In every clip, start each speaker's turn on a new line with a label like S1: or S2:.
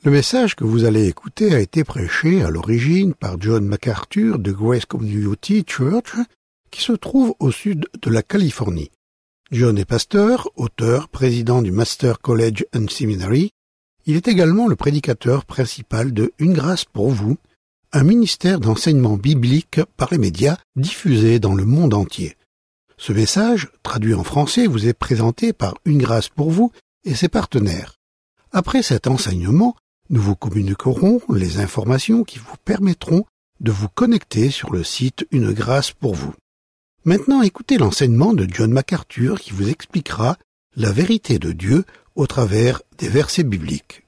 S1: Le message que vous allez écouter a été prêché à l'origine par John MacArthur de Grace Community Church, qui se trouve au sud de la Californie. John est pasteur, auteur, président du Master College and Seminary. Il est également le prédicateur principal de Une grâce pour vous, un ministère d'enseignement biblique par les médias diffusé dans le monde entier. Ce message, traduit en français, vous est présenté par Une grâce pour vous et ses partenaires. Après cet enseignement, nous vous communiquerons les informations qui vous permettront de vous connecter sur le site Une grâce pour vous. Maintenant, écoutez l'enseignement de John MacArthur qui vous expliquera la vérité de Dieu au travers des versets bibliques.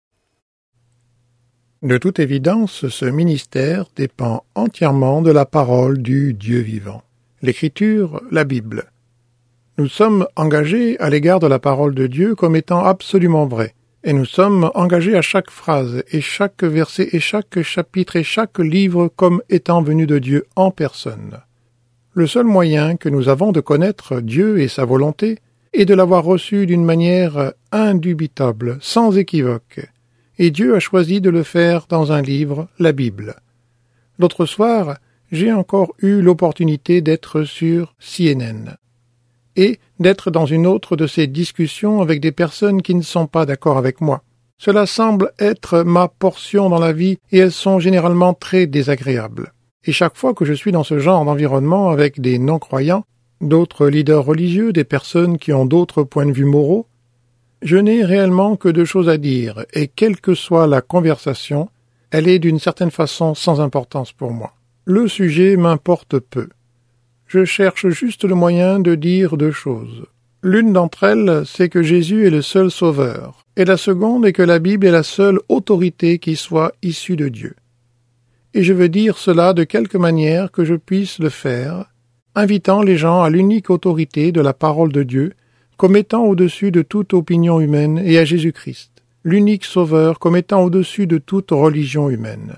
S2: De toute évidence, ce ministère dépend entièrement de la parole du Dieu vivant. L'Écriture, la Bible. Nous sommes engagés à l'égard de la parole de Dieu comme étant absolument vraie. Et nous sommes engagés à chaque phrase, et chaque verset, et chaque chapitre, et chaque livre comme étant venu de Dieu en personne. Le seul moyen que nous avons de connaître Dieu et sa volonté est de l'avoir reçu d'une manière indubitable, sans équivoque. Et Dieu a choisi de le faire dans un livre, la Bible. L'autre soir, j'ai encore eu l'opportunité d'être sur CNN. Et d'être dans une autre de ces discussions avec des personnes qui ne sont pas d'accord avec moi. Cela semble être ma portion dans la vie et elles sont généralement très désagréables. Et chaque fois que je suis dans ce genre d'environnement avec des non-croyants, d'autres leaders religieux, des personnes qui ont d'autres points de vue moraux, je n'ai réellement que deux choses à dire et quelle que soit la conversation, elle est d'une certaine façon sans importance pour moi. Le sujet m'importe peu. Je cherche juste le moyen de dire deux choses. L'une d'entre elles, c'est que Jésus est le seul sauveur, et la seconde est que la Bible est la seule autorité qui soit issue de Dieu. Et je veux dire cela de quelque manière que je puisse le faire, invitant les gens à l'unique autorité de la parole de Dieu, comme étant au-dessus de toute opinion humaine, et à Jésus-Christ, l'unique sauveur comme étant au-dessus de toute religion humaine.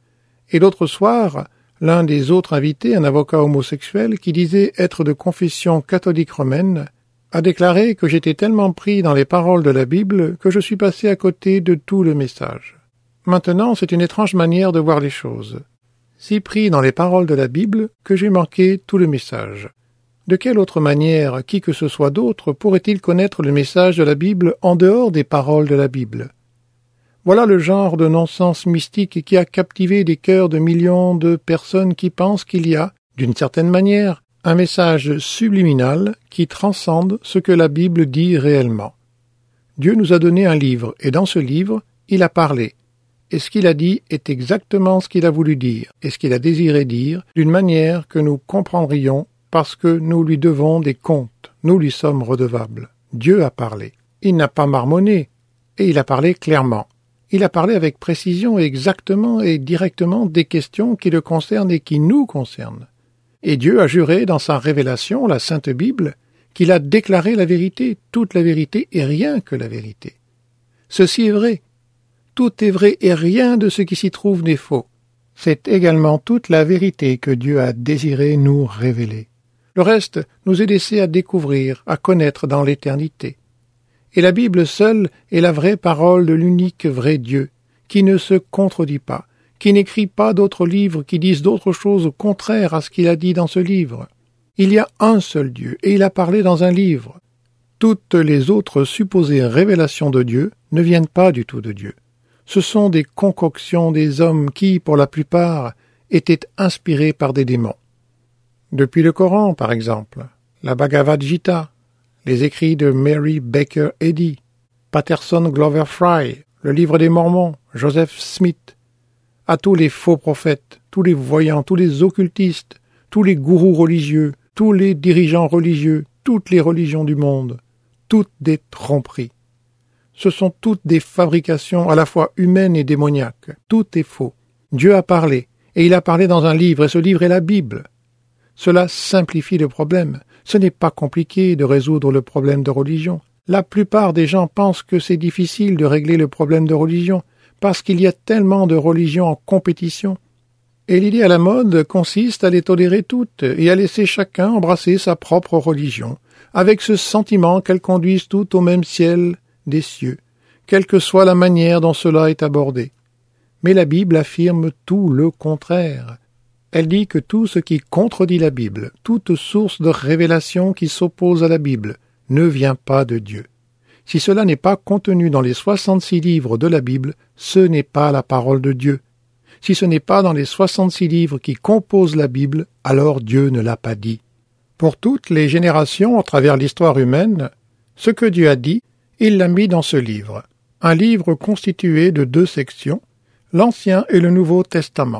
S2: Et l'autre soir, l'un des autres invités, un avocat homosexuel qui disait être de confession catholique romaine, a déclaré que j'étais tellement pris dans les paroles de la Bible que je suis passé à côté de tout le message. Maintenant, c'est une étrange manière de voir les choses. Si pris dans les paroles de la Bible que j'ai manqué tout le message. De quelle autre manière qui que ce soit d'autre pourrait-il connaître le message de la Bible en dehors des paroles de la Bible ? Voilà le genre de non-sens mystique qui a captivé des cœurs de millions de personnes qui pensent qu'il y a, d'une certaine manière, un message subliminal qui transcende ce que la Bible dit réellement. Dieu nous a donné un livre, et dans ce livre, il a parlé. Et ce qu'il a dit est exactement ce qu'il a voulu dire, et ce qu'il a désiré dire, d'une manière que nous comprendrions parce que nous lui devons des comptes, nous lui sommes redevables. Dieu a parlé. Il n'a pas marmonné, et il a parlé clairement. Il a parlé avec précision et exactement et directement des questions qui le concernent et qui nous concernent. Et Dieu a juré dans sa révélation, la Sainte Bible, qu'il a déclaré la vérité, toute la vérité et rien que la vérité. Ceci est vrai. Tout est vrai et rien de ce qui s'y trouve n'est faux. C'est également toute la vérité que Dieu a désiré nous révéler. Le reste nous est laissé à découvrir, à connaître dans l'éternité. Et la Bible seule est la vraie parole de l'unique vrai Dieu, qui ne se contredit pas, qui n'écrit pas d'autres livres qui disent d'autres choses contraires à ce qu'il a dit dans ce livre. Il y a un seul Dieu, et il a parlé dans un livre. Toutes les autres supposées révélations de Dieu ne viennent pas du tout de Dieu. Ce sont des concoctions des hommes qui, pour la plupart, étaient inspirés par des démons. Depuis le Coran, par exemple, la Bhagavad Gita, les écrits de Mary Baker Eddy, Patterson Glover Fry, le livre des Mormons, Joseph Smith, à tous les faux prophètes, tous les voyants, tous les occultistes, tous les gourous religieux, tous les dirigeants religieux, toutes les religions du monde, toutes des tromperies. Ce sont toutes des fabrications à la fois humaines et démoniaques. Tout est faux. Dieu a parlé, et il a parlé dans un livre, et ce livre est la Bible. Cela simplifie le problème. Ce n'est pas compliqué de résoudre le problème de religion. La plupart des gens pensent que c'est difficile de régler le problème de religion, parce qu'il y a tellement de religions en compétition. Et l'idée à la mode consiste à les tolérer toutes et à laisser chacun embrasser sa propre religion, avec ce sentiment qu'elles conduisent toutes au même ciel des cieux, quelle que soit la manière dont cela est abordé. Mais la Bible affirme tout le contraire. Elle dit que tout ce qui contredit la Bible, toute source de révélation qui s'oppose à la Bible, ne vient pas de Dieu. Si cela n'est pas contenu dans les 66 livres de la Bible, ce n'est pas la parole de Dieu. Si ce n'est pas dans les 66 livres qui composent la Bible, alors Dieu ne l'a pas dit. Pour toutes les générations à travers l'histoire humaine, ce que Dieu a dit, il l'a mis dans ce livre. Un livre constitué de 2 sections, l'Ancien et le Nouveau Testament.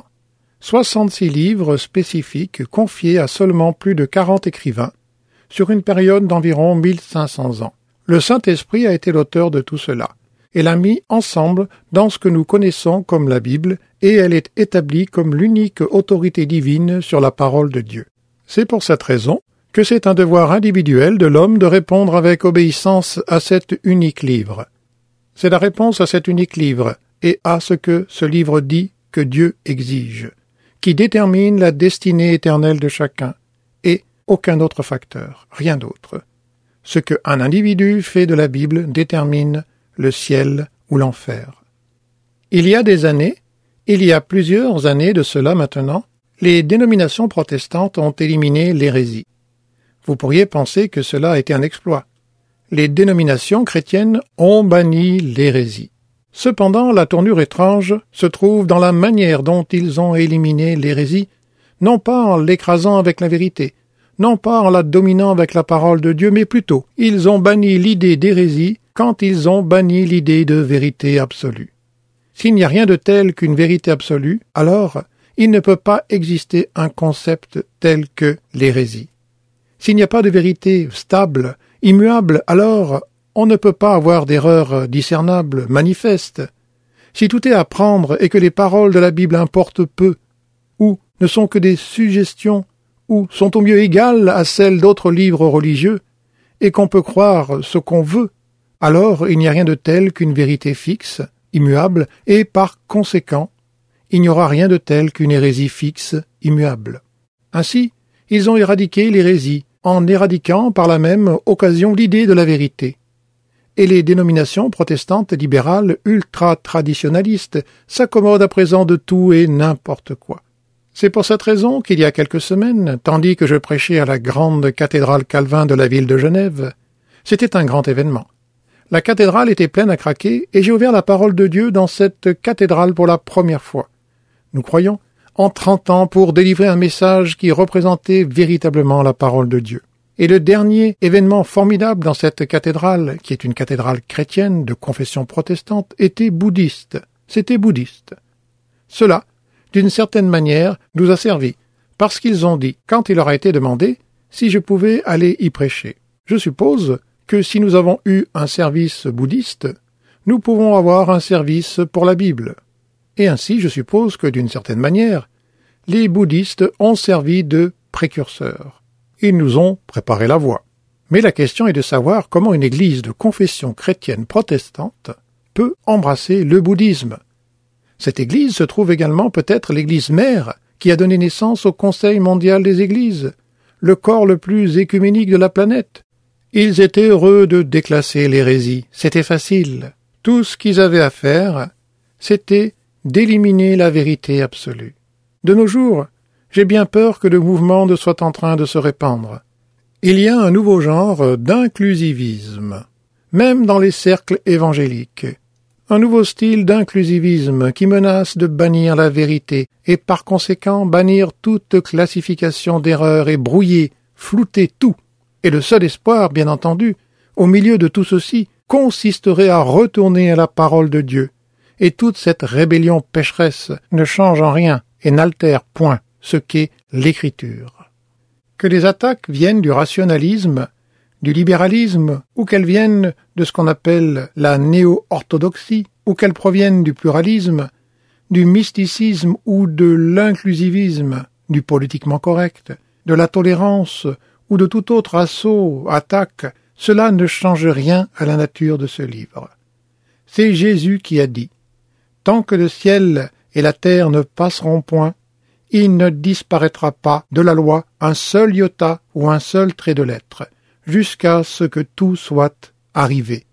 S2: 66 livres spécifiques confiés à seulement plus de 40 écrivains, sur une période d'environ 1500 ans. Le Saint-Esprit a été l'auteur de tout cela, et l'a mis ensemble dans ce que nous connaissons comme la Bible, et elle est établie comme l'unique autorité divine sur la parole de Dieu. C'est pour cette raison que c'est un devoir individuel de l'homme de répondre avec obéissance à cet unique livre. C'est la réponse à cet unique livre, et à ce que ce livre dit que Dieu exige, qui détermine la destinée éternelle de chacun, et aucun autre facteur, rien d'autre. Ce qu'un individu fait de la Bible détermine le ciel ou l'enfer. Il y a des années, il y a plusieurs années de cela maintenant, les dénominations protestantes ont éliminé l'hérésie. Vous pourriez penser que cela a été un exploit. Les dénominations chrétiennes ont banni l'hérésie. Cependant, la tournure étrange se trouve dans la manière dont ils ont éliminé l'hérésie, non pas en l'écrasant avec la vérité, non pas en la dominant avec la parole de Dieu, mais plutôt, ils ont banni l'idée d'hérésie quand ils ont banni l'idée de vérité absolue. S'il n'y a rien de tel qu'une vérité absolue, alors il ne peut pas exister un concept tel que l'hérésie. S'il n'y a pas de vérité stable, immuable, alors on ne peut pas avoir d'erreur discernable, manifeste. Si tout est à prendre et que les paroles de la Bible importent peu, ou ne sont que des suggestions, ou sont au mieux égales à celles d'autres livres religieux, et qu'on peut croire ce qu'on veut, alors il n'y a rien de tel qu'une vérité fixe, immuable, et par conséquent, il n'y aura rien de tel qu'une hérésie fixe, immuable. Ainsi, ils ont éradiqué l'hérésie, en éradiquant par la même occasion l'idée de la vérité. Et les dénominations protestantes libérales ultra-traditionnalistes s'accommodent à présent de tout et n'importe quoi. C'est pour cette raison qu'il y a quelques semaines, tandis que je prêchais à la grande cathédrale Calvin de la ville de Genève, c'était un grand événement. La cathédrale était pleine à craquer et j'ai ouvert la parole de Dieu dans cette cathédrale pour la première fois. Nous croyons, en 30 ans pour délivrer un message qui représentait véritablement la parole de Dieu. Et le dernier événement formidable dans cette cathédrale, qui est une cathédrale chrétienne de confession protestante, était bouddhiste. C'était bouddhiste. Cela, d'une certaine manière, nous a servi, parce qu'ils ont dit, quand il leur a été demandé, si je pouvais aller y prêcher. Je suppose que si nous avons eu un service bouddhiste, nous pouvons avoir un service pour la Bible. Et ainsi, je suppose que, d'une certaine manière, les bouddhistes ont servi de précurseurs. Ils nous ont préparé la voie. Mais la question est de savoir comment une église de confession chrétienne protestante peut embrasser le bouddhisme. Cette église se trouve également peut-être l'église mère qui a donné naissance au Conseil mondial des églises, le corps le plus écuménique de la planète. Ils étaient heureux de déclasser l'hérésie. C'était facile. Tout ce qu'ils avaient à faire, c'était d'éliminer la vérité absolue. De nos jours, j'ai bien peur que le mouvement soit en train de se répandre. Il y a un nouveau genre d'inclusivisme, même dans les cercles évangéliques. Un nouveau style d'inclusivisme qui menace de bannir la vérité et par conséquent bannir toute classification d'erreurs et brouiller, flouter tout. Et le seul espoir, bien entendu, au milieu de tout ceci, consisterait à retourner à la parole de Dieu. Et toute cette rébellion pécheresse ne change en rien et n'altère point ce qu'est l'Écriture. Que les attaques viennent du rationalisme, du libéralisme, ou qu'elles viennent de ce qu'on appelle la néo-orthodoxie, ou qu'elles proviennent du pluralisme, du mysticisme ou de l'inclusivisme, du politiquement correct, de la tolérance ou de tout autre assaut, attaque, cela ne change rien à la nature de ce livre. C'est Jésus qui a dit « Tant que le ciel et la terre ne passeront point, il ne disparaîtra pas de la loi un seul iota ou un seul trait de lettre, jusqu'à ce que tout soit arrivé.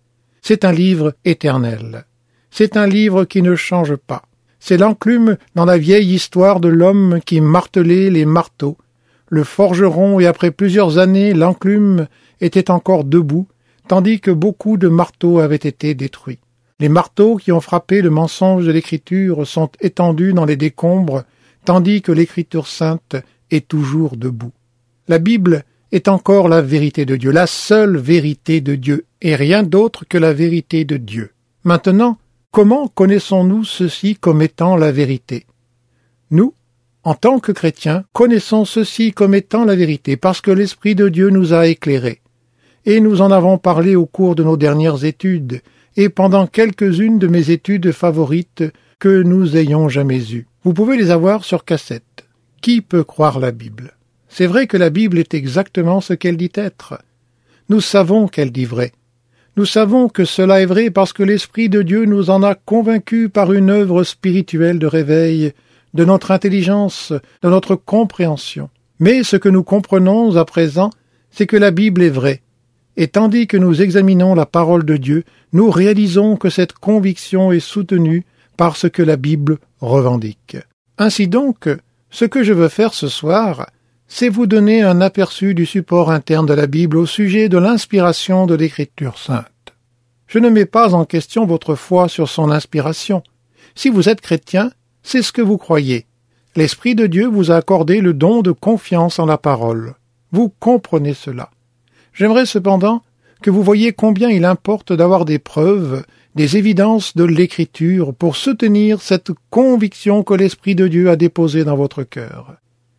S2: C'est un livre éternel. C'est un livre qui ne change pas. C'est l'enclume dans la vieille histoire de l'homme qui martelait les marteaux. Le forgeron, et après plusieurs années, l'enclume était encore debout, tandis que beaucoup de marteaux avaient été détruits. Les marteaux qui ont frappé le mensonge de l'Écriture sont étendus dans les décombres, tandis que l'Écriture sainte est toujours debout. La Bible est encore la vérité de Dieu, la seule vérité de Dieu, et rien d'autre que la vérité de Dieu. Maintenant, comment connaissons-nous ceci comme étant la vérité? Nous, en tant que chrétiens, connaissons ceci comme étant la vérité, parce que l'Esprit de Dieu nous a éclairés. Et nous en avons parlé au cours de nos dernières études, et pendant quelques-unes de mes études favorites que nous ayons jamais eues. Vous pouvez les avoir sur cassette. Qui peut croire la Bible? C'est vrai que la Bible est exactement ce qu'elle dit être. Nous savons qu'elle dit vrai. Nous savons que cela est vrai parce que l'Esprit de Dieu nous en a convaincus par une œuvre spirituelle de réveil, de notre intelligence, de notre compréhension. Mais ce que nous comprenons à présent, c'est que la Bible est vraie. Et tandis que nous examinons la parole de Dieu, nous réalisons que cette conviction est soutenue par ce que la Bible revendique. Ainsi donc, ce que je veux faire ce soir, c'est vous donner un aperçu du support interne de la Bible au sujet de l'inspiration de l'Écriture sainte. Je ne mets pas en question votre foi sur son inspiration. Si vous êtes chrétien, c'est ce que vous croyez. L'Esprit de Dieu vous a accordé le don de confiance en la parole. Vous comprenez cela. J'aimerais cependant que vous voyiez combien il importe d'avoir des preuves, des évidences de l'Écriture pour soutenir cette conviction que l'Esprit de Dieu a déposée dans votre cœur.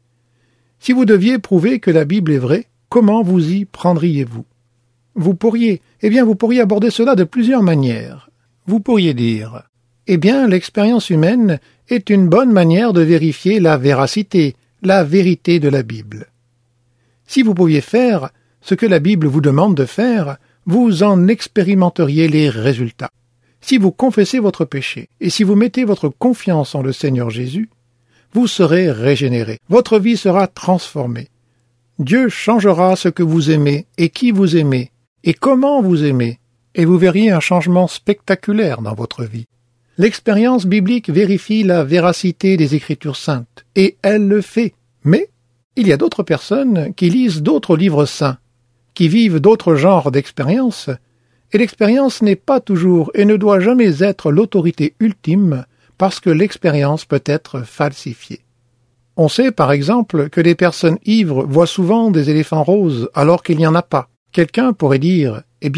S2: Si vous deviez prouver que la Bible est vraie, comment vous y prendriez-vous? Vous pourriez aborder cela de plusieurs manières. Vous pourriez dire, l'expérience humaine est une bonne manière de vérifier la véracité, la vérité de la Bible. Si vous pouviez faire ce que la Bible vous demande de faire, vous en expérimenteriez les résultats. Si vous confessez votre péché, et si vous mettez votre confiance en le Seigneur Jésus, vous serez régénéré. Votre vie sera transformée. Dieu changera ce que vous aimez, et qui vous aimez, et comment vous aimez, et vous verriez un changement spectaculaire dans votre vie. L'expérience biblique vérifie la véracité des Écritures saintes, et elle le fait. Mais il y a d'autres personnes qui lisent d'autres livres saints, qui vivent d'autres genres d'expériences, et l'expérience n'est pas toujours et ne doit jamais être l'autorité ultime parce que l'expérience peut être falsifiée. On sait par exemple que les personnes ivres voient souvent des éléphants roses alors qu'il n'y en a pas. Quelqu'un pourrait dire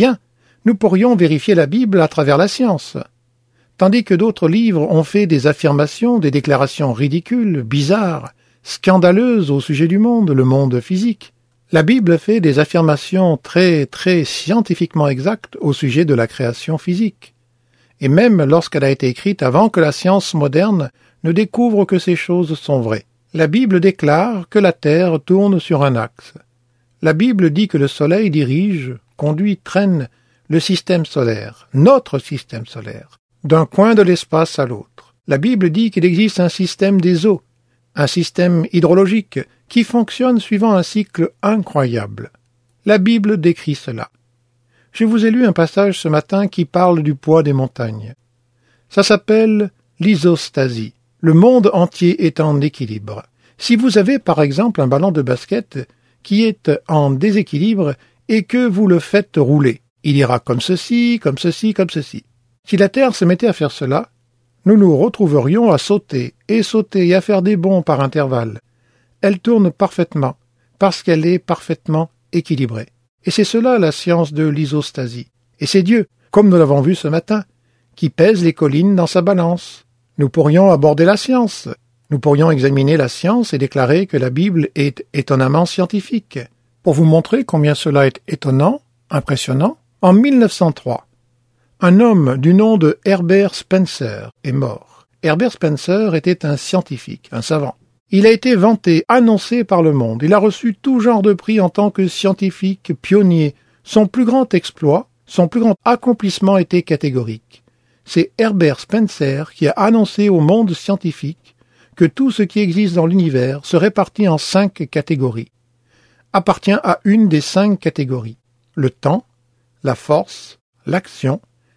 S2: « nous pourrions vérifier la Bible à travers la science », tandis que d'autres livres ont fait des affirmations, des déclarations ridicules, bizarres, scandaleuses au sujet du monde, le monde physique. La Bible fait des affirmations très, très scientifiquement exactes au sujet de la création physique. Et même lorsqu'elle a été écrite avant que la science moderne ne découvre que ces choses sont vraies. La Bible déclare que la Terre tourne sur un axe. La Bible dit que le Soleil dirige, conduit, traîne le système solaire, notre système solaire, d'un coin de l'espace à l'autre. La Bible dit qu'il existe un système des eaux, un système hydrologique qui fonctionne suivant un cycle incroyable. La Bible décrit cela. Je vous ai lu un passage ce matin qui parle du poids des montagnes. Ça s'appelle l'isostasie. Le monde entier est en équilibre. Si vous avez par exemple un ballon de basket qui est en déséquilibre et que vous le faites rouler, il ira comme ceci, comme ceci, comme ceci. Si la Terre se mettait à faire cela, nous nous retrouverions à sauter et à faire des bonds par intervalles. Elle tourne parfaitement, parce qu'elle est parfaitement équilibrée. Et c'est cela la science de l'isostasie. Et c'est Dieu, comme nous l'avons vu ce matin, qui pèse les collines dans sa balance. Nous pourrions aborder la science. Nous pourrions examiner la science et déclarer que la Bible est étonnamment scientifique. Pour vous montrer combien cela est étonnant, impressionnant, en 1903, un homme du nom de Herbert Spencer est mort. Herbert Spencer était un scientifique, un savant. Il a été vanté, annoncé par le monde. Il a reçu tout genre de prix en tant que scientifique, pionnier. Son plus grand exploit, son plus grand accomplissement était catégorique. C'est Herbert Spencer qui a annoncé au monde scientifique que tout ce qui existe dans l'univers se répartit en 5 catégories, appartient à une des 5 catégories. Le temps, la force, l'action,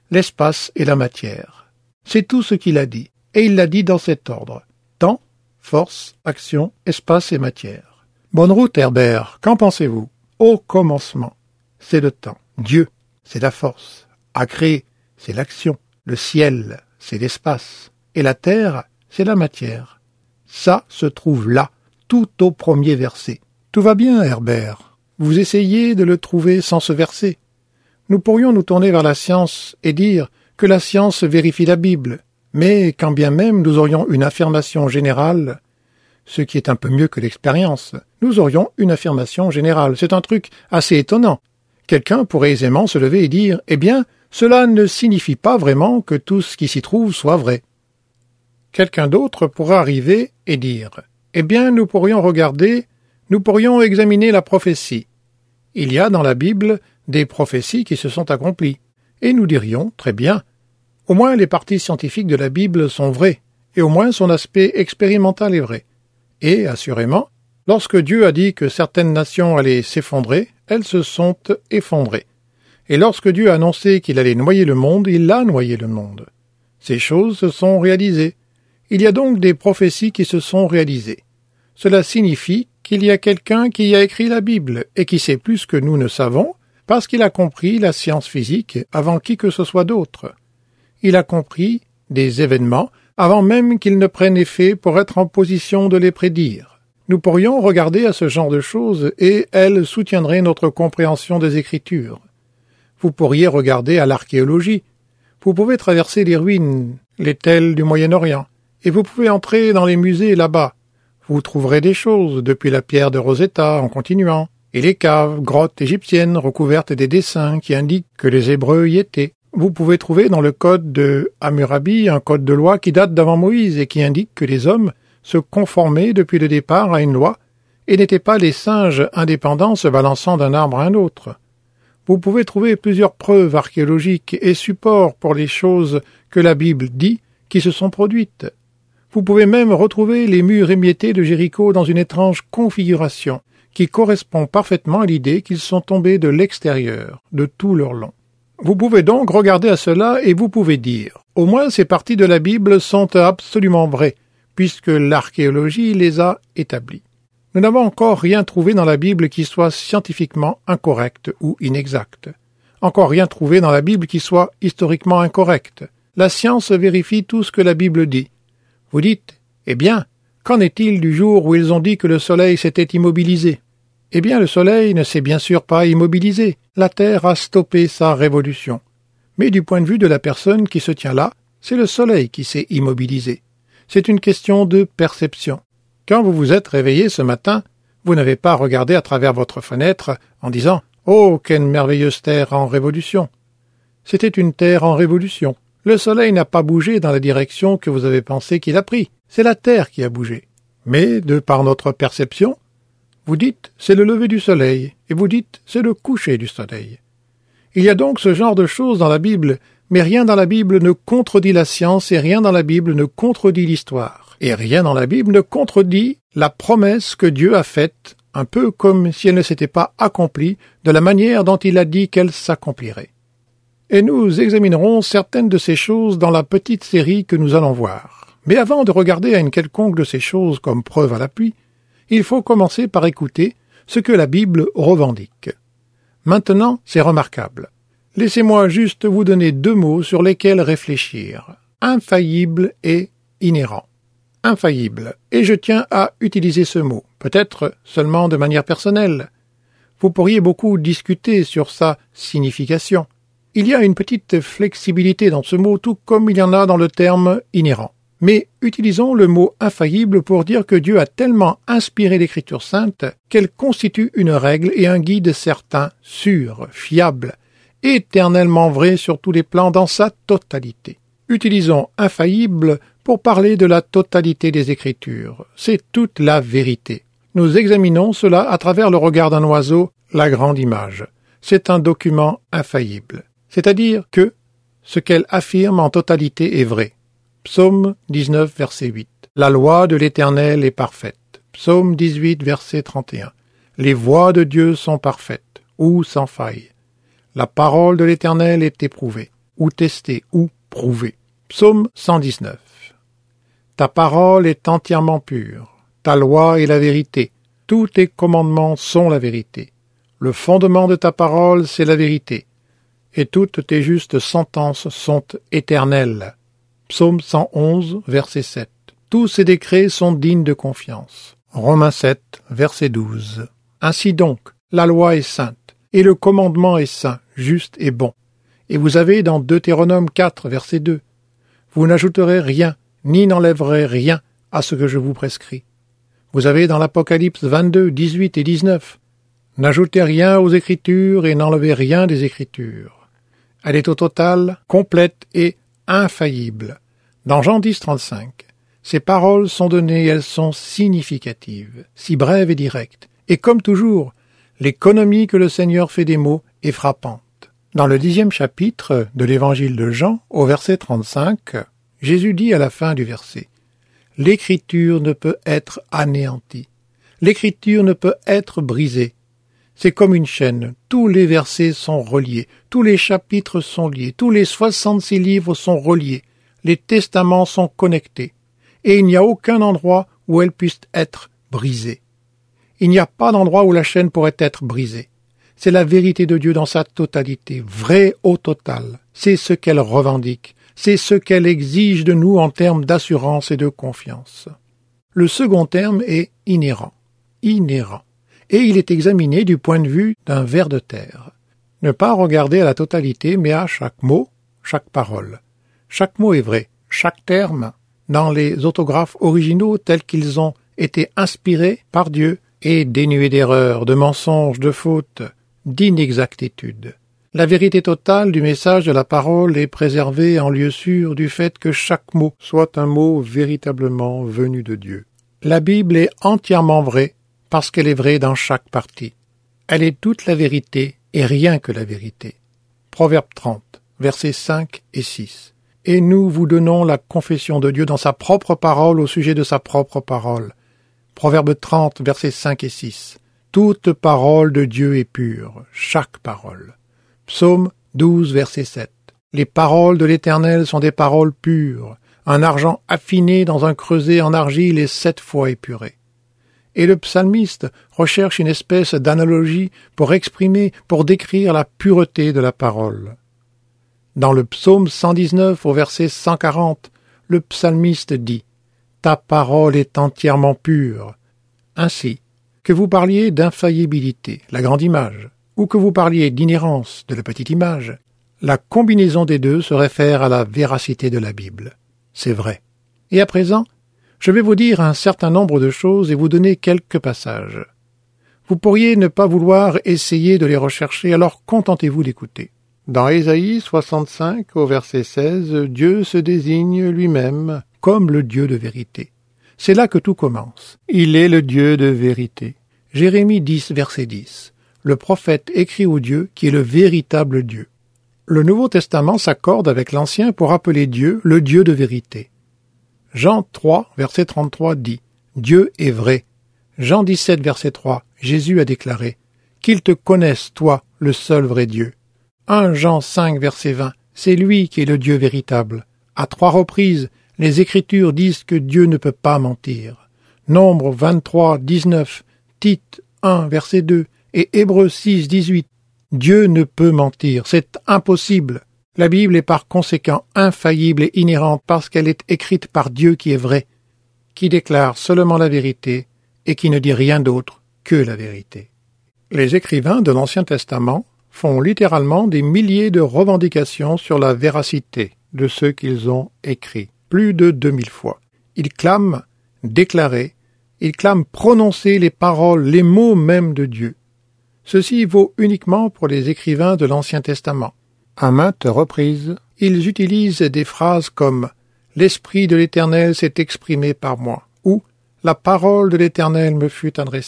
S2: l'espace et la matière. C'est tout ce qu'il a dit, et il l'a dit dans cet ordre. Temps, force, action, espace et matière. Bonne route, Herbert, qu'en pensez-vous? Au commencement, c'est le temps. Dieu, c'est la force. À créer, c'est l'action. Le ciel, c'est l'espace. Et la terre, c'est la matière. Ça se trouve là, tout au premier verset. Tout va bien, Herbert. Vous essayez de le trouver sans ce verset. Nous pourrions nous tourner vers la science et dire que la science vérifie la Bible, mais quand bien même nous aurions une affirmation générale, ce qui est un peu mieux que l'expérience, nous aurions une affirmation générale. C'est un truc assez étonnant. Quelqu'un pourrait aisément se lever et dire « Eh bien, cela ne signifie pas vraiment que tout ce qui s'y trouve soit vrai. » Quelqu'un d'autre pourrait arriver et dire « Eh bien, nous pourrions examiner la prophétie. Il y a dans la Bible des prophéties qui se sont accomplies. » Et nous dirions « Très bien. Au moins les parties scientifiques de la Bible sont vraies, et au moins son aspect expérimental est vrai. » Et, assurément, lorsque Dieu a dit que certaines nations allaient s'effondrer, elles se sont effondrées. Et lorsque Dieu a annoncé qu'il allait noyer le monde, il a noyé le monde. Ces choses se sont réalisées. Il y a donc des prophéties qui se sont réalisées. Cela signifie qu'il y a quelqu'un qui a écrit la Bible et qui sait plus que nous ne savons parce qu'il a compris la science physique avant qui que ce soit d'autre. Il a compris des événements avant même qu'ils ne prennent effet pour être en position de les prédire. Nous pourrions regarder à ce genre de choses et elles soutiendraient notre compréhension des Écritures. Vous pourriez regarder à l'archéologie. Vous pouvez traverser les ruines, les tels du Moyen-Orient, et vous pouvez entrer dans les musées là-bas. Vous trouverez des choses, depuis la pierre de Rosetta en continuant, et les caves, grottes égyptiennes recouvertes des dessins qui indiquent que les Hébreux y étaient. Vous pouvez trouver dans le code de Hammurabi un code de loi qui date d'avant Moïse et qui indique que les hommes se conformaient depuis le départ à une loi et n'étaient pas les singes indépendants se balançant d'un arbre à un autre. Vous pouvez trouver plusieurs preuves archéologiques et supports pour les choses que la Bible dit qui se sont produites. Vous pouvez même retrouver les murs émiettés de Jéricho dans une étrange configuration qui correspond parfaitement à l'idée qu'ils sont tombés de l'extérieur, de tout leur long. Vous pouvez donc regarder à cela et vous pouvez dire « Au moins ces parties de la Bible sont absolument vraies, puisque l'archéologie les a établies. » Nous n'avons encore rien trouvé dans la Bible qui soit scientifiquement incorrect ou inexact. Encore rien trouvé dans la Bible qui soit historiquement incorrect. La science vérifie tout ce que la Bible dit. Vous dites « Eh bien, qu'en est-il du jour où ils ont dit que le soleil s'était immobilisé ?» Eh bien, le soleil ne s'est bien sûr pas immobilisé. La Terre a stoppé sa révolution. Mais du point de vue de la personne qui se tient là, c'est le soleil qui s'est immobilisé. C'est une question de perception. Quand vous vous êtes réveillé ce matin, vous n'avez pas regardé à travers votre fenêtre en disant « Oh, quelle merveilleuse Terre en révolution !» C'était une Terre en révolution. Le soleil n'a pas bougé dans la direction que vous avez pensé qu'il a pris. C'est la Terre qui a bougé. Mais, de par notre perception, vous dites c'est le lever du soleil, et vous dites c'est le coucher du soleil. Il y a donc ce genre de choses dans la Bible, mais rien dans la Bible ne contredit la science et rien dans la Bible ne contredit l'histoire. Et rien dans la Bible ne contredit la promesse que Dieu a faite, un peu comme si elle ne s'était pas accomplie de la manière dont il a dit qu'elle s'accomplirait. Et nous examinerons certaines de ces choses dans la petite série que nous allons voir. Mais avant de regarder à une quelconque de ces choses comme preuve à l'appui, il faut commencer par écouter ce que la Bible revendique. Maintenant, c'est remarquable. Laissez-moi juste vous donner 2 mots sur lesquels réfléchir. Infaillible et inhérent. Infaillible. Et je tiens à utiliser ce mot, peut-être seulement de manière personnelle. Vous pourriez beaucoup discuter sur sa signification. Il y a une petite flexibilité dans ce mot, tout comme il y en a dans le terme inhérent. Mais utilisons le mot infaillible pour dire que Dieu a tellement inspiré l'Écriture sainte qu'elle constitue une règle et un guide certain, sûr, fiable, éternellement vrai sur tous les plans dans sa totalité. Utilisons infaillible pour parler de la totalité des Écritures. C'est toute la vérité. Nous examinons cela à travers le regard d'un oiseau, la grande image. C'est un document infaillible. C'est-à-dire que ce qu'elle affirme en totalité est vrai. Psaume 19, verset 8. La loi de l'Éternel est parfaite. Psaume 18, verset 31. Les voies de Dieu sont parfaites, ou sans faille. La parole de l'Éternel est éprouvée, ou tester, ou prouver. Psaume 119. Ta parole est entièrement pure. Ta loi est la vérité. Tous tes commandements sont la vérité. Le fondement de ta parole, c'est la vérité. Et toutes tes justes sentences sont éternelles. Psaume 111, verset 7. Tous ces décrets sont dignes de confiance. Romains 7, verset 12. Ainsi donc, la loi est sainte, et le commandement est saint, juste et bon. Et vous avez dans Deutéronome 4, verset 2. Vous n'ajouterez rien, ni n'enlèverez rien à ce que je vous prescris. Vous avez dans l'Apocalypse 22, 18 et 19. N'ajoutez rien aux Écritures et n'enlevez rien des Écritures. Elle est au total complète et infaillible. Dans Jean 10, 35, ces paroles sont données et elles sont significatives, si brèves et directes. Et comme toujours, l'économie que le Seigneur fait des mots est frappante. Dans le 10e chapitre de l'Évangile de Jean, au verset 35, Jésus dit à la fin du verset « L'Écriture ne peut être anéantie. L'Écriture ne peut être brisée. C'est comme une chaîne. Tous les versets sont reliés. Tous les chapitres sont liés. Tous les 66 livres sont reliés. Les testaments sont connectés. Et il n'y a aucun endroit où elle puisse être brisée. Il n'y a pas d'endroit où la chaîne pourrait être brisée. C'est la vérité de Dieu dans sa totalité, vraie au total. C'est ce qu'elle revendique. C'est ce qu'elle exige de nous en termes d'assurance et de confiance. Le second terme est inhérent. Inhérent. Et il est examiné du point de vue d'un ver de terre. Ne pas regarder à la totalité, mais à chaque mot, chaque parole. Chaque mot est vrai. Chaque terme, dans les autographes originaux tels qu'ils ont été inspirés par Dieu, est dénué d'erreurs, de mensonges, de fautes, d'inexactitudes. La vérité totale du message de la parole est préservée en lieu sûr du fait que chaque mot soit un mot véritablement venu de Dieu. La Bible est entièrement vraie parce qu'elle est vraie dans chaque partie. Elle est toute la vérité et rien que la vérité. Proverbe 30, versets 5 et 6. Et nous vous donnons la confession de Dieu dans sa propre parole au sujet de sa propre parole. Proverbe 30, versets 5 et 6. Toute parole de Dieu est pure, chaque parole. Psaume 12, verset 7. Les paroles de l'Éternel sont des paroles pures, un argent affiné dans un creuset en argile et 7 fois épuré. Et le psalmiste recherche une espèce d'analogie pour exprimer, pour décrire la pureté de la parole. Dans le psaume 119 au verset 140, le psalmiste dit « Ta parole est entièrement pure ». Ainsi, que vous parliez d'infaillibilité, la grande image, ou que vous parliez d'inhérence de la petite image, la combinaison des deux se réfère à la véracité de la Bible. C'est vrai. Et à présent, je vais vous dire un certain nombre de choses et vous donner quelques passages. Vous pourriez ne pas vouloir essayer de les rechercher, alors contentez-vous d'écouter. Dans Ésaïe 65, au verset 16, Dieu se désigne lui-même comme le Dieu de vérité. C'est là que tout commence. Il est le Dieu de vérité. Jérémie 10, verset 10. Le prophète écrit au Dieu qui est le véritable Dieu. Le Nouveau Testament s'accorde avec l'Ancien pour appeler Dieu le Dieu de vérité. Jean 3, verset 33 dit « Dieu est vrai ». Jean 17, verset 3, Jésus a déclaré « Qu'ils te connaissent, toi, le seul vrai Dieu ». 1 Jean 5, verset 20, c'est lui qui est le Dieu véritable. À 3 reprises, les Écritures disent que Dieu ne peut pas mentir. Nombre 23, 19, Tite 1, verset 2 et Hébreux 6, 18. Dieu ne peut mentir, c'est impossible. La Bible est par conséquent infaillible et inhérente parce qu'elle est écrite par Dieu qui est vrai, qui déclare seulement la vérité et qui ne dit rien d'autre que la vérité. Les écrivains de l'Ancien Testament font littéralement des milliers de revendications sur la véracité de ce qu'ils ont écrit, plus de 2000 fois. Ils clament déclarer, ils clament prononcer les paroles, les mots même de Dieu. Ceci vaut uniquement pour les écrivains de l'Ancien Testament. À maintes reprises, ils utilisent des phrases comme « L'Esprit de l'Éternel s'est exprimé par moi » ou « La parole de l'Éternel me fut adressée ».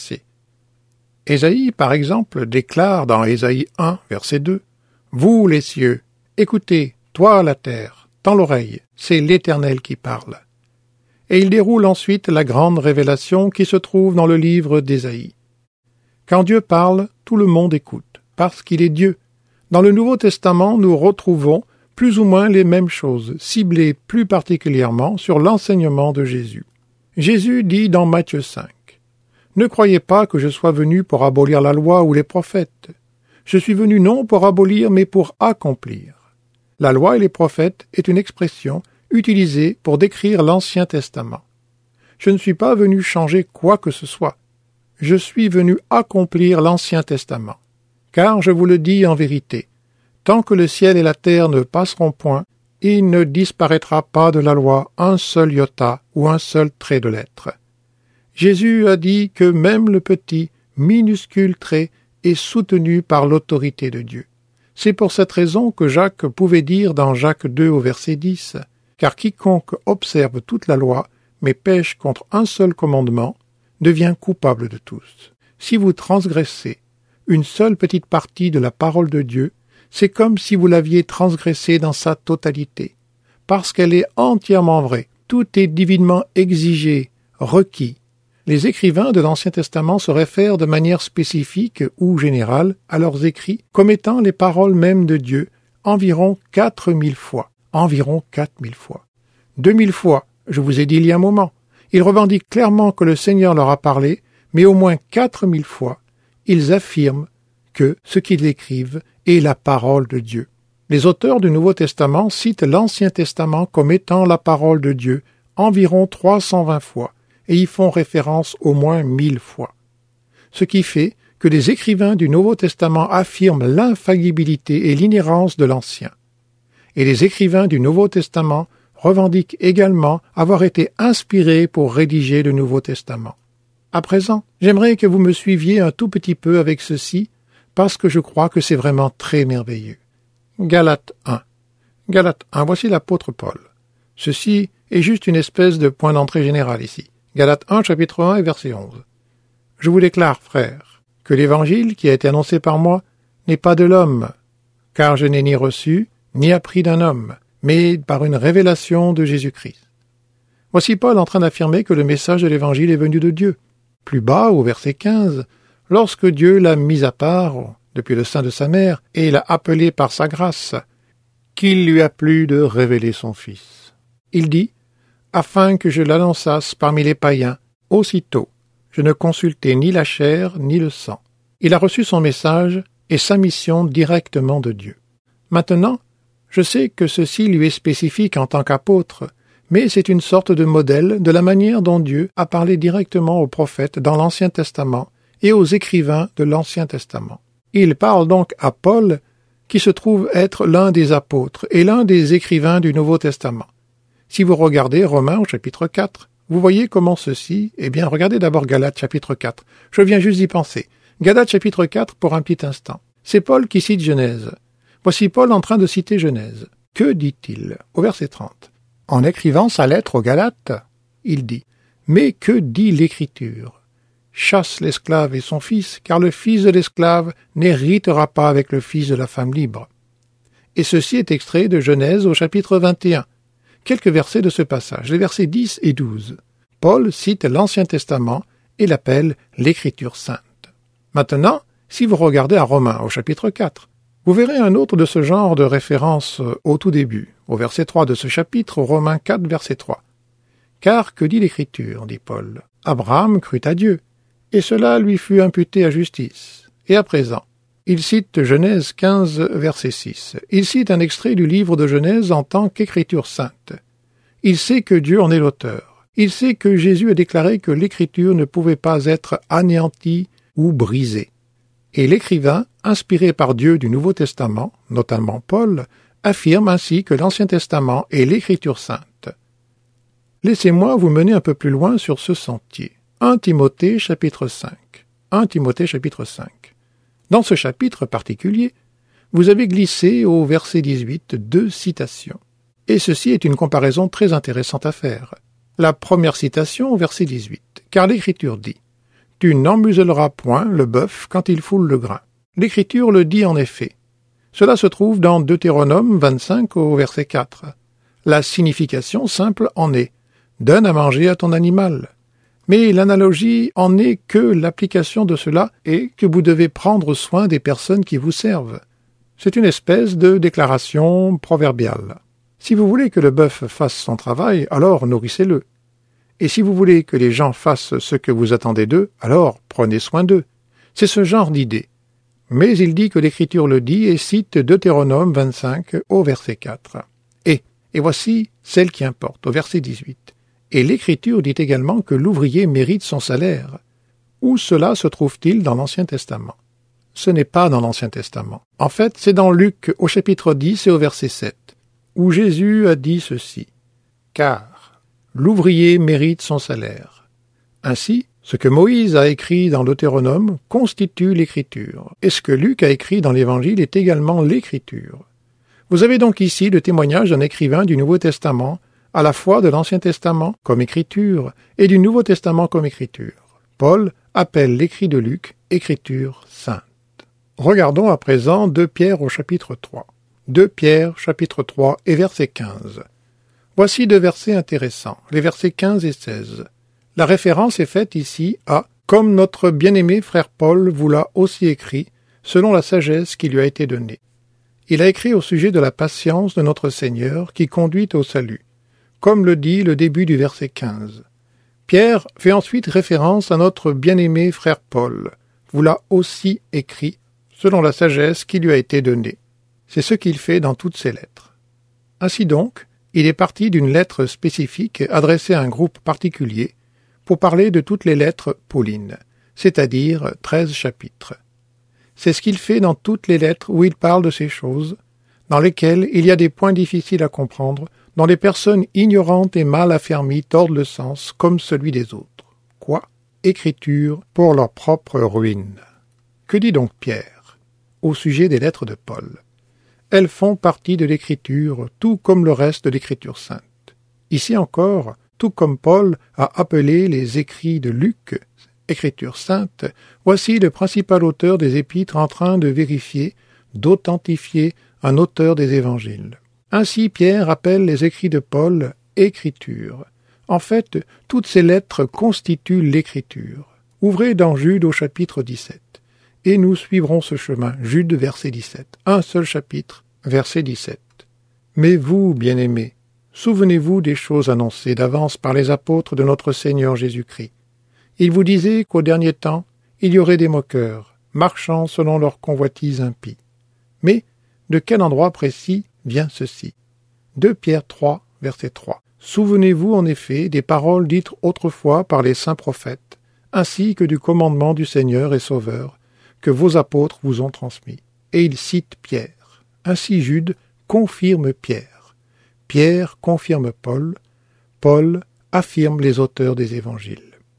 S2: Ésaïe, par exemple, déclare dans Ésaïe 1, verset 2 « Vous, les cieux, écoutez, toi, la terre, tends l'oreille, c'est l'Éternel qui parle. » Et il déroule ensuite la grande révélation qui se trouve dans le livre d'Ésaïe. Quand Dieu parle, tout le monde écoute, parce qu'il est Dieu. Dans le Nouveau Testament, nous retrouvons plus ou moins les mêmes choses, ciblées plus particulièrement sur l'enseignement de Jésus. Jésus dit dans Matthieu 5, « Ne croyez pas que je sois venu pour abolir la loi ou les prophètes. Je suis venu non pour abolir, mais pour accomplir. » La loi et les prophètes est une expression utilisée pour décrire l'Ancien Testament. Je ne suis pas venu changer quoi que ce soit. Je suis venu accomplir l'Ancien Testament. Car je vous le dis en vérité, tant que le ciel et la terre ne passeront point, il ne disparaîtra pas de la loi un seul iota ou un seul trait de lettre. Jésus a dit que même le petit, minuscule trait est soutenu par l'autorité de Dieu. C'est pour cette raison que Jacques pouvait dire dans Jacques 2 au verset 10, « Car quiconque observe toute la loi, mais pêche contre un seul commandement, devient coupable de tous. Si vous transgressez une seule petite partie de la parole de Dieu, c'est comme si vous l'aviez transgressée dans sa totalité, parce qu'elle est entièrement vraie. Tout est divinement exigé, requis. » Les écrivains de l'Ancien Testament se réfèrent de manière spécifique ou générale à leurs écrits comme étant les paroles mêmes de Dieu environ 4000 fois. Environ 4000 fois. 2000 fois, je vous ai dit il y a un moment. Ils revendiquent clairement que le Seigneur leur a parlé, mais au moins 4000 fois, ils affirment que ce qu'ils écrivent est la parole de Dieu. Les auteurs du Nouveau Testament citent l'Ancien Testament comme étant la parole de Dieu environ 320 fois, et y font référence au moins 1000 fois. Ce qui fait que les écrivains du Nouveau Testament affirment l'infaillibilité et l'inhérence de l'Ancien. Et les écrivains du Nouveau Testament revendiquent également avoir été inspirés pour rédiger le Nouveau Testament. À présent, j'aimerais que vous me suiviez un tout petit peu avec ceci, parce que je crois que c'est vraiment très merveilleux. Galates 1. Galates 1, voici l'apôtre Paul. Ceci est juste une espèce de point d'entrée général ici. Galates 1, chapitre 1 et verset 11. Je vous déclare, frères, que l'évangile qui a été annoncé par moi n'est pas de l'homme, car je n'ai ni reçu, ni appris d'un homme, mais par une révélation de Jésus-Christ. Voici Paul en train d'affirmer que le message de l'évangile est venu de Dieu. Plus bas, au verset 15, lorsque Dieu l'a mis à part, depuis le sein de sa mère, et l'a appelé par sa grâce, qu'il lui a plu de révéler son Fils. Il dit, afin que je l'annonçasse parmi les païens, aussitôt, je ne consultai ni la chair ni le sang. Il a reçu son message et sa mission directement de Dieu. Maintenant, je sais que ceci lui est spécifique en tant qu'apôtre, mais c'est une sorte de modèle de la manière dont Dieu a parlé directement aux prophètes dans l'Ancien Testament et aux écrivains de l'Ancien Testament. Il parle donc à Paul, qui se trouve être l'un des apôtres et l'un des écrivains du Nouveau Testament. Si vous regardez Romains au chapitre 4, vous voyez comment ceci... Eh bien, regardez d'abord Galates chapitre 4. Je viens juste d'y penser. Galates chapitre 4 pour un petit instant. C'est Paul qui cite Genèse. Voici Paul en train de citer Genèse. Que dit-il au verset 30? En écrivant sa lettre aux Galates, il dit « Mais que dit l'Écriture? Chasse l'esclave et son fils, car le fils de l'esclave n'héritera pas avec le fils de la femme libre. » Et ceci est extrait de Genèse au chapitre 21. Quelques versets de ce passage, les versets 10 et 12. Paul cite l'Ancien Testament et l'appelle l'Écriture sainte. Maintenant, si vous regardez à Romains au chapitre 4, vous verrez un autre de ce genre de référence au tout début, au verset 3 de ce chapitre, Romains 4, verset 3. « Car que dit l'Écriture, dit Paul, Abraham crut à Dieu, et cela lui fut imputé à justice. Et à présent, il cite Genèse 15, verset 6. Il cite un extrait du livre de Genèse en tant qu'Écriture sainte. Il sait que Dieu en est l'auteur. Il sait que Jésus a déclaré que l'Écriture ne pouvait pas être anéantie ou brisée. Et l'écrivain, inspiré par Dieu du Nouveau Testament, notamment Paul, affirme ainsi que l'Ancien Testament est l'Écriture sainte. Laissez-moi vous mener un peu plus loin sur ce sentier. 1 Timothée chapitre 5. 1 Timothée chapitre 5. Dans ce chapitre particulier, vous avez glissé au verset 18 deux citations. Et ceci est une comparaison très intéressante à faire. La première citation au verset 18. Car l'Écriture dit « Tu n'emmuselleras point le bœuf quand il foule le grain. » L'Écriture le dit en effet. Cela se trouve dans Deutéronome 25 au verset 4. La signification simple en est « Donne à manger à ton animal ». Mais l'analogie en est que l'application de cela est que vous devez prendre soin des personnes qui vous servent. C'est une espèce de déclaration proverbiale. Si vous voulez que le bœuf fasse son travail, alors nourrissez-le. Et si vous voulez que les gens fassent ce que vous attendez d'eux, alors prenez soin d'eux. C'est ce genre d'idée. Mais il dit que l'Écriture le dit et cite Deutéronome 25 au verset 4. Et voici celle qui importe, au verset 18. Et l'Écriture dit également que l'ouvrier mérite son salaire. Où cela se trouve-t-il dans l'Ancien Testament? Ce n'est pas dans l'Ancien Testament. En fait, c'est dans Luc au chapitre 10 et au verset 7, où Jésus a dit ceci. Car l'ouvrier mérite son salaire. Ainsi, ce que Moïse a écrit dans Deutéronome constitue l'Écriture, et ce que Luc a écrit dans l'Évangile est également l'Écriture. Vous avez donc ici le témoignage d'un écrivain du Nouveau Testament, à la fois de l'Ancien Testament comme Écriture et du Nouveau Testament comme Écriture. Paul appelle l'écrit de Luc Écriture sainte. Regardons à présent 2 Pierre au chapitre 3. 2 Pierre, chapitre 3 et verset 15. Voici 2 versets intéressants, les versets 15 et 16. La référence est faite ici à « Comme notre bien-aimé frère Paul vous l'a aussi écrit, selon la sagesse qui lui a été donnée. » Il a écrit au sujet de la patience de notre Seigneur qui conduit au salut, comme le dit le début du verset 15. Pierre fait ensuite référence à notre bien-aimé frère Paul, vous l'a aussi écrit, selon la sagesse qui lui a été donnée. C'est ce qu'il fait dans toutes ses lettres. Ainsi donc, il est parti d'une lettre spécifique adressée à un groupe particulier pour parler de toutes les lettres paulines, c'est-à-dire 13 chapitres. C'est ce qu'il fait dans toutes les lettres où il parle de ces choses, dans lesquelles il y a des points difficiles à comprendre, dont les personnes ignorantes et mal affermies tordent le sens comme celui des autres. Quoi? Écriture pour leur propre ruine. Que dit donc Pierre au sujet des lettres de Paul? Elles font partie de l'Écriture, tout comme le reste de l'Écriture sainte. Ici encore, tout comme Paul a appelé les écrits de Luc, Écriture sainte, voici le principal auteur des Épîtres en train de vérifier, d'authentifier un auteur des Évangiles. Ainsi Pierre appelle les écrits de Paul Écriture. En fait, toutes ces lettres constituent l'Écriture. Ouvrez dans Jude au chapitre 17. Et nous suivrons ce chemin, Jude verset 17. Un seul chapitre, verset 17. Mais vous, bien-aimés, souvenez-vous des choses annoncées d'avance par les apôtres de notre Seigneur Jésus-Christ. Ils vous disaient qu'au dernier temps, il y aurait des moqueurs, marchant selon leur convoitise impie. Mais de quel endroit précis vient ceci? 2 Pierre 3, verset 3. Souvenez-vous en effet des paroles dites autrefois par les saints prophètes, ainsi que du commandement du Seigneur et Sauveur, que vos apôtres vous ont transmis. Et il cite Pierre. Ainsi Jude confirme Pierre. Pierre confirme Paul. Paul affirme les auteurs des évangiles.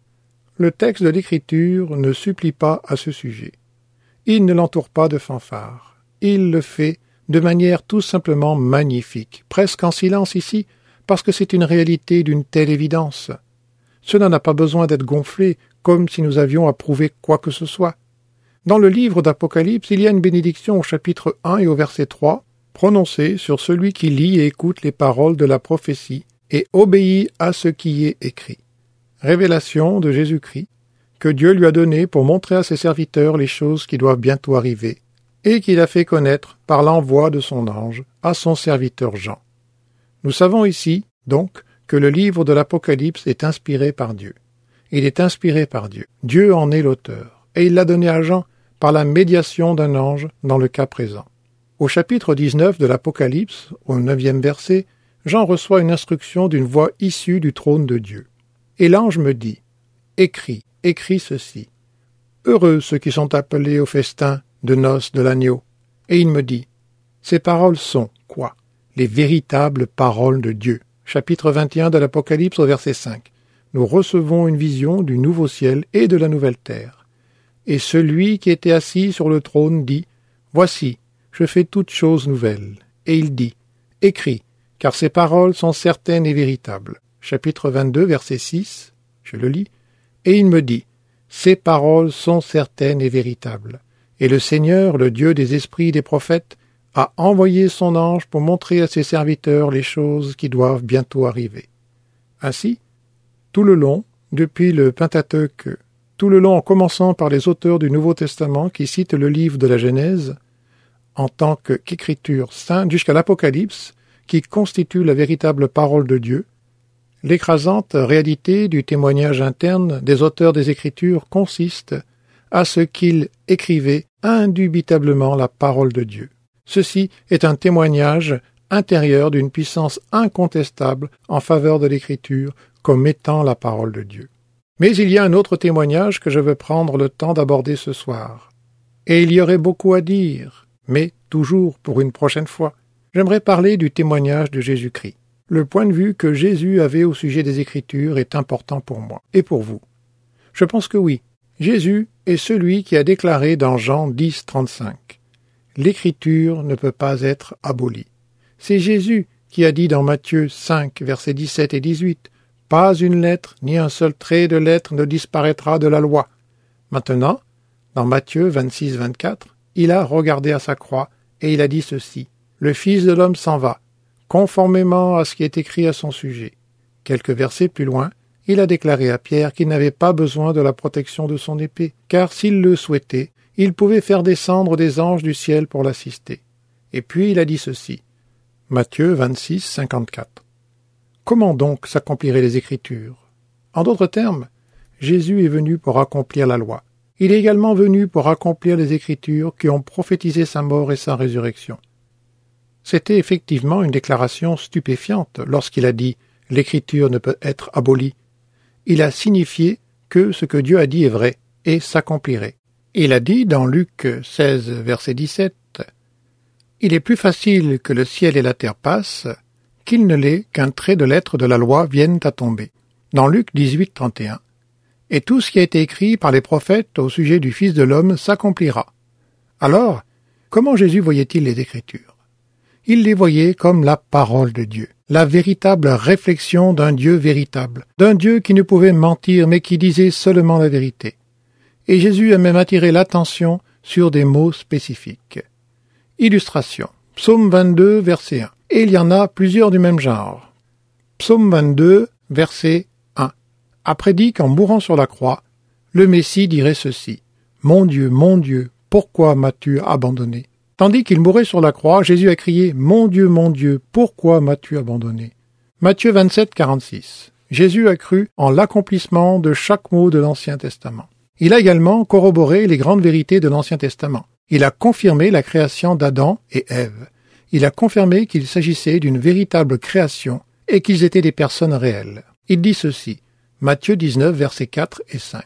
S2: Le texte de l'Écriture ne supplie pas à ce sujet. Il ne l'entoure pas de fanfare. Il le fait de manière tout simplement magnifique, presque en silence ici, parce que c'est une réalité d'une telle évidence. Cela n'a pas besoin d'être gonflé, comme si nous avions à prouver quoi que ce soit. Dans le livre d'Apocalypse, il y a une bénédiction au chapitre 1 et au verset 3, prononcée sur celui qui lit et écoute les paroles de la prophétie et obéit à ce qui y est écrit. Révélation de Jésus-Christ, que Dieu lui a donnée pour montrer à ses serviteurs les choses qui doivent bientôt arriver, et qu'il a fait connaître par l'envoi de son ange à son serviteur Jean. Nous savons ici, donc, que le livre de l'Apocalypse est inspiré par Dieu. Il est inspiré par Dieu. Dieu en est l'auteur, et il l'a donné à Jean par la médiation d'un ange dans le cas présent. Au chapitre 19 de l'Apocalypse, au 9e verset, Jean reçoit une instruction d'une voix issue du trône de Dieu. Et l'ange me dit, « Écris ceci. Heureux ceux qui sont appelés au festin de noces de l'agneau. » Et il me dit, « Ces paroles sont, quoi? Les véritables paroles de Dieu. » Chapitre 21 de l'Apocalypse au verset 5. Nous recevons une vision du nouveau ciel et de la nouvelle terre. Et celui qui était assis sur le trône dit, « Voici, je fais toutes choses nouvelles. » Et il dit, « Écris, car ces paroles sont certaines et véritables. » Chapitre 22, verset 6, je le lis, « Et il me dit, ces paroles sont certaines et véritables. Et le Seigneur, le Dieu des esprits des prophètes, a envoyé son ange pour montrer à ses serviteurs les choses qui doivent bientôt arriver. » Ainsi, tout le long, depuis le Pentateuque, tout le long en commençant par les auteurs du Nouveau Testament qui citent le livre de la Genèse, en tant qu'écriture sainte jusqu'à l'Apocalypse, qui constitue la véritable parole de Dieu, l'écrasante réalité du témoignage interne des auteurs des Écritures consiste à ce qu'ils écrivaient indubitablement la parole de Dieu. Ceci est un témoignage intérieur d'une puissance incontestable en faveur de l'Écriture comme étant la parole de Dieu. Mais il y a un autre témoignage que je veux prendre le temps d'aborder ce soir. Et il y aurait beaucoup à dire, mais toujours pour une prochaine fois. J'aimerais parler du témoignage de Jésus-Christ. Le point de vue que Jésus avait au sujet des Écritures est important pour moi et pour vous. Je pense que oui. Jésus est celui qui a déclaré dans Jean 10, 35 « L'Écriture ne peut pas être abolie ». C'est Jésus qui a dit dans Matthieu 5, versets 17 et 18 « Pas une lettre, ni un seul trait de lettre ne disparaîtra de la loi ». Maintenant, dans Matthieu 26, 24, il a regardé à sa croix et il a dit ceci « Le Fils de l'homme s'en va, conformément à ce qui est écrit à son sujet ». Quelques versets plus loin, il a déclaré à Pierre qu'il n'avait pas besoin de la protection de son épée, car s'il le souhaitait, il pouvait faire descendre des anges du ciel pour l'assister. Et puis il a dit ceci, Matthieu 26, 54. Comment donc s'accompliraient les Écritures? En d'autres termes, Jésus est venu pour accomplir la loi. Il est également venu pour accomplir les Écritures qui ont prophétisé sa mort et sa résurrection. C'était effectivement une déclaration stupéfiante lorsqu'il a dit « L'Écriture ne peut être abolie ». Il a signifié que ce que Dieu a dit est vrai et s'accomplirait. Il a dit dans Luc 16, verset 17, « Il est plus facile que le ciel et la terre passent qu'il ne l'est qu'un trait de lettre de la loi vienne à tomber. » Dans Luc 18, 31, « Et tout ce qui a été écrit par les prophètes au sujet du Fils de l'homme s'accomplira. » Alors, comment Jésus voyait-il les Écritures? Il les voyait comme la parole de Dieu, la véritable réflexion d'un Dieu véritable, d'un Dieu qui ne pouvait mentir mais qui disait seulement la vérité. Et Jésus a même attiré l'attention sur des mots spécifiques. Illustration. Psaume 22, verset 1. Et il y en a plusieurs du même genre. Psaume 22, verset 1, a prédit qu'en mourant sur la croix, le Messie dirait ceci. Mon Dieu, pourquoi m'as-tu abandonné? Tandis qu'il mourait sur la croix, Jésus a crié « Mon Dieu, pourquoi m'as-tu abandonné ?» Matthieu 27, 46. Jésus a cru en l'accomplissement de chaque mot de l'Ancien Testament. Il a également corroboré les grandes vérités de l'Ancien Testament. Il a confirmé la création d'Adam et Ève. Il a confirmé qu'il s'agissait d'une véritable création et qu'ils étaient des personnes réelles. Il dit ceci, Matthieu 19, versets 4 et 5.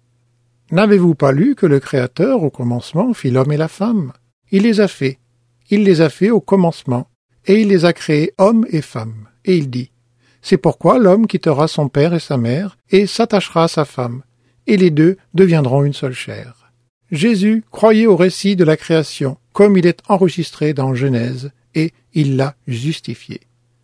S2: « N'avez-vous pas lu que le Créateur, au commencement, fit l'homme et la femme ? Il les a fait. Il les a fait au commencement, et il les a créés hommes et femmes. Et il dit, c'est pourquoi l'homme quittera son père et sa mère, et s'attachera à sa femme, et les deux deviendront une seule chair. Jésus croyait au récit de la création, comme il est enregistré dans Genèse, et il l'a justifié.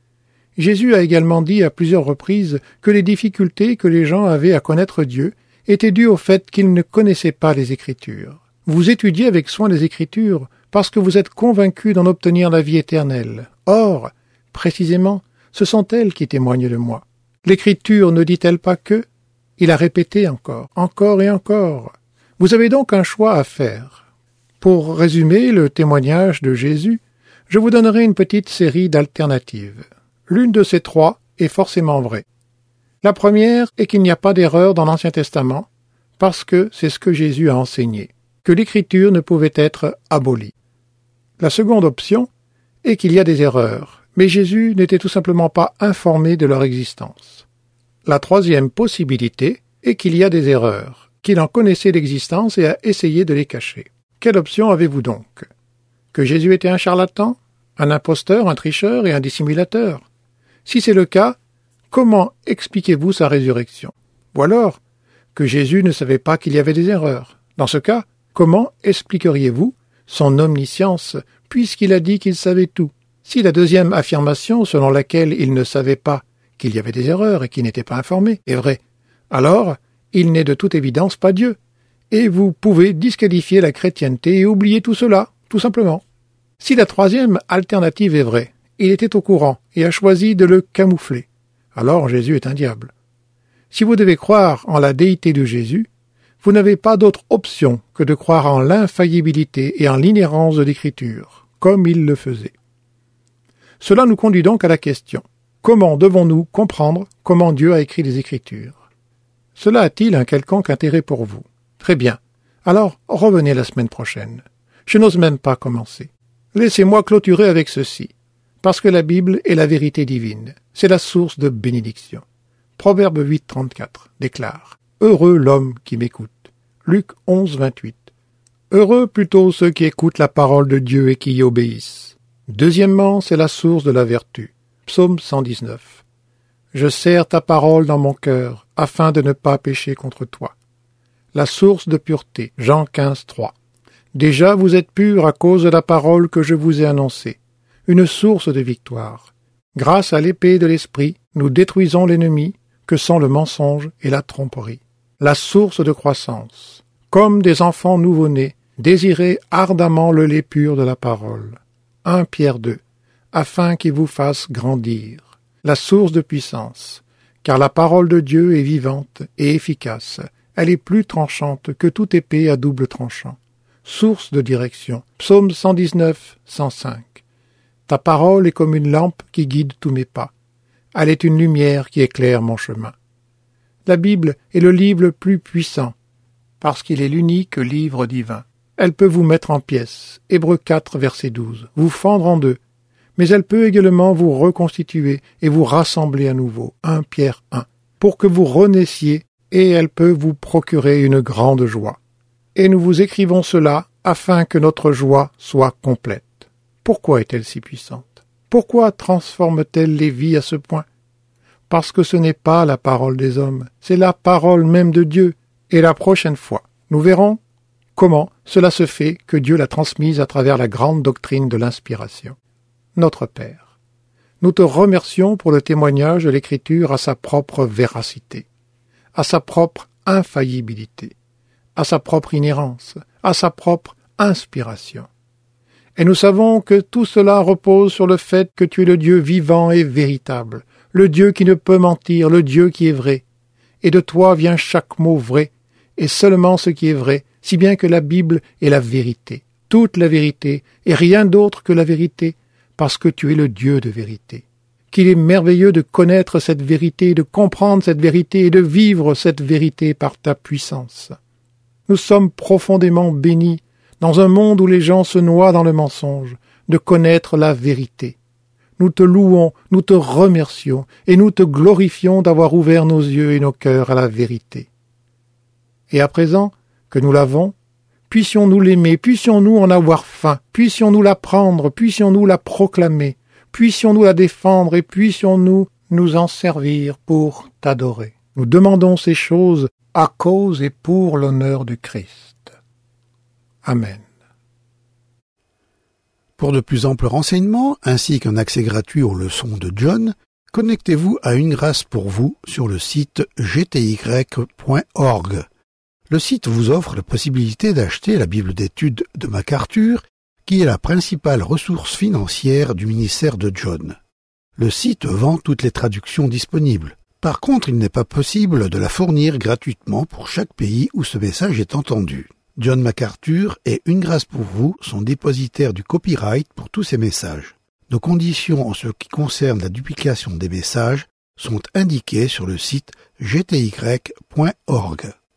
S2: Jésus a également dit à plusieurs reprises que les difficultés que les gens avaient à connaître Dieu étaient dues au fait qu'ils ne connaissaient pas les Écritures. Vous étudiez avec soin les Écritures parce que vous êtes convaincus d'en obtenir la vie éternelle. Or, précisément, ce sont elles qui témoignent de moi. L'Écriture ne dit-elle pas que? Il a répété encore et encore. Vous avez donc un choix à faire. Pour résumer le témoignage de Jésus, je vous donnerai une petite série d'alternatives. L'une de ces trois est forcément vraie. La première est qu'il n'y a pas d'erreur dans l'Ancien Testament, parce que c'est ce que Jésus a enseigné, que l'Écriture ne pouvait être abolie. La seconde option est qu'il y a des erreurs, mais Jésus n'était tout simplement pas informé de leur existence. La troisième possibilité est qu'il y a des erreurs, qu'il en connaissait l'existence et a essayé de les cacher. Quelle option avez-vous donc? Que Jésus était un charlatan, un imposteur, un tricheur et un dissimulateur? Si c'est le cas, comment expliquez-vous sa résurrection? Ou alors, que Jésus ne savait pas qu'il y avait des erreurs? Dans ce cas, comment expliqueriez-vous son omniscience, puisqu'il a dit qu'il savait tout? Si la deuxième affirmation, selon laquelle il ne savait pas qu'il y avait des erreurs et qu'il n'était pas informé, est vraie, alors il n'est de toute évidence pas Dieu, et vous pouvez disqualifier la chrétienté et oublier tout cela, tout simplement. Si la troisième alternative est vraie, il était au courant et a choisi de le camoufler, alors Jésus est un diable. Si vous devez croire en la déité de Jésus, Vous n'avez pas d'autre option que de croire en l'infaillibilité et en l'inhérence de l'Écriture, comme il le faisait. Cela nous conduit donc à la question: comment devons-nous comprendre comment Dieu a écrit les Écritures? Cela a-t-il un quelconque intérêt pour vous? Très bien. Alors, revenez la semaine prochaine. Je n'ose même pas commencer. Laissez-moi clôturer avec ceci. Parce que la Bible est la vérité divine. C'est la source de bénédiction. Proverbe 8,34 déclare: Heureux l'homme qui m'écoute. Luc 11,28. Heureux plutôt ceux qui écoutent la parole de Dieu et qui y obéissent. Deuxièmement, c'est la source de la vertu. Psaume 119. Je serre ta parole dans mon cœur, afin de ne pas pécher contre toi. La source de pureté. Jean 15,3. Déjà vous êtes purs à cause de la parole que je vous ai annoncée. Une source de victoire. Grâce à l'épée de l'esprit, nous détruisons l'ennemi, que sont le mensonge et la tromperie. La source de croissance. Comme des enfants nouveau-nés, désirez ardemment le lait pur de la parole. 1 Pierre 2. Afin qu'il vous fasse grandir. La source de puissance. Car la parole de Dieu est vivante et efficace. Elle est plus tranchante que toute épée à double tranchant. Source de direction. Psaume 119, 105. Ta parole est comme une lampe qui guide tous mes pas. Elle est une lumière qui éclaire mon chemin. La Bible est le livre le plus puissant, parce qu'il est l'unique livre divin. Elle peut vous mettre en pièces, Hébreux 4, verset 12, vous fendre en deux, mais elle peut également vous reconstituer et vous rassembler à nouveau, 1 Pierre 1, pour que vous renaissiez, et elle peut vous procurer une grande joie. Et nous vous écrivons cela afin que notre joie soit complète. Pourquoi est-elle si puissante? Pourquoi transforme-t-elle les vies à ce point? Parce que ce n'est pas la parole des hommes, c'est la parole même de Dieu. Et la prochaine fois, nous verrons comment cela se fait que Dieu l'a transmise à travers la grande doctrine de l'inspiration. Notre Père, nous te remercions pour le témoignage de l'Écriture à sa propre véracité, à sa propre infaillibilité, à sa propre inhérence, à sa propre inspiration. Et nous savons que tout cela repose sur le fait que tu es le Dieu vivant et véritable, le Dieu qui ne peut mentir, le Dieu qui est vrai. Et de toi vient chaque mot vrai, et seulement ce qui est vrai, si bien que la Bible est la vérité, toute la vérité, et rien d'autre que la vérité, parce que tu es le Dieu de vérité. Qu'il est merveilleux de connaître cette vérité, de comprendre cette vérité et de vivre cette vérité par ta puissance. Nous sommes profondément bénis, dans un monde où les gens se noient dans le mensonge, de connaître la vérité. Nous te louons, nous te remercions, et nous te glorifions d'avoir ouvert nos yeux et nos cœurs à la vérité. Et à présent que nous l'avons, puissions-nous l'aimer, puissions-nous en avoir faim, puissions-nous l'apprendre, puissions-nous la proclamer, puissions-nous la défendre et puissions-nous nous en servir pour t'adorer. Nous demandons ces choses à cause et pour l'honneur du Christ. Amen.
S1: Pour de plus amples renseignements, ainsi qu'un accès gratuit aux leçons de John, connectez-vous à Une Grâce pour vous sur le site gty.org. Le site vous offre la possibilité d'acheter la Bible d'études de MacArthur, qui est la principale ressource financière du ministère de John. Le site vend toutes les traductions disponibles. Par contre, il n'est pas possible de la fournir gratuitement pour chaque pays où ce message est entendu. John MacArthur et Une Grâce pour vous sont dépositaires du copyright pour tous ces messages. Nos conditions en ce qui concerne la duplication des messages sont indiquées sur le site gty.org.